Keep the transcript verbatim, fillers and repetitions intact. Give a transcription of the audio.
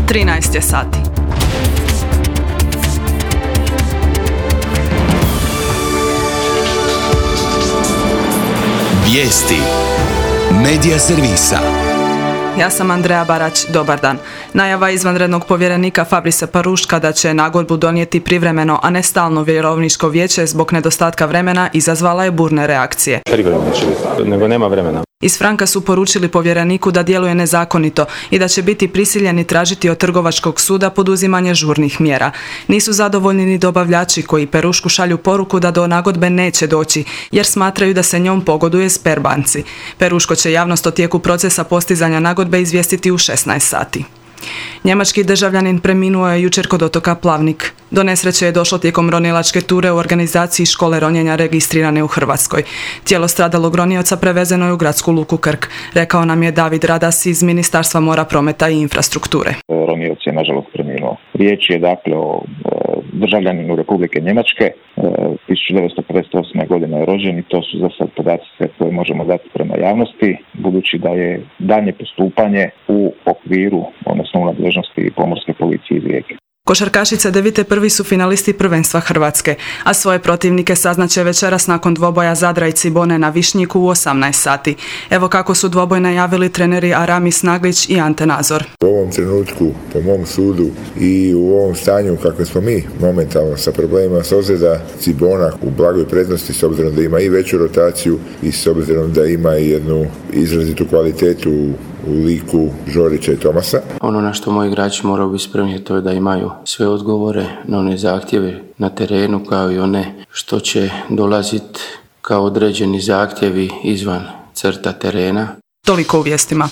trinaest je sati. Vijesti Medija servisa. Ja sam Andreja Barać, dobar dan. Najava izvanrednog povjerenika Fabrice Paruška da će nagodbu donijeti privremeno, a ne stalno vjerovničko vijeće zbog nedostatka vremena izazvala je burne reakcije. Privremeno će biti, nego nema vremena. Iz Franka su poručili povjereniku da djeluje nezakonito i da će biti prisiljeni tražiti od Trgovačkog suda poduzimanje žurnih mjera. Nisu zadovoljni ni dobavljači koji Perušku šalju poruku da do nagodbe neće doći, jer smatraju da se njom pogoduje Sberbanci. Peruško će javnost o tijeku procesa postizanja nagodbe izvijestiti u šesnaest sati. Njemački državljanin preminuo je jučer kod otoka Plavnik. Do nesreće je došlo tijekom ronilačke ture u organizaciji škole ronjenja registrirane u Hrvatskoj. Tijelo stradalog ronioca prevezeno je u gradsku luku Krk, rekao nam je David Radas iz Ministarstva mora, prometa i infrastrukture. Ronioc je nažalost preminuo. Riječ je dakle o državljaninu Republike Njemačke, tisuću devetsto pedeset osme. godine je rođen i to su za sad podaci koje možemo dati prema javnosti, budući da je daljnje postupanje u okviru, odnosno u nadležnosti pomorske policije iz Rijeke. Košarkašice Devite prvi su finalisti prvenstva Hrvatske, a svoje protivnike saznaće večeras nakon dvoboja Zadra i Cibone na Višnjiku u osamnaest sati. Evo kako su dvoboj najavili treneri Aramis Naglić i Ante Nazor. U ovom trenutku, po mom sudu i u ovom stanju kako smo mi momentalno sa problemima s ozljeda, Cibona u blagoj prednosti s obzirom da ima i veću rotaciju i s obzirom da ima i jednu izrazitu kvalitetu u liku Žorića i Tomasa. Ono na što moji igrači moraju biti spremni to je da imaju sve odgovore na one zahtjeve na terenu kao i one što će dolaziti kao određeni zahtjevi izvan crta terena. Toliko u vijestima.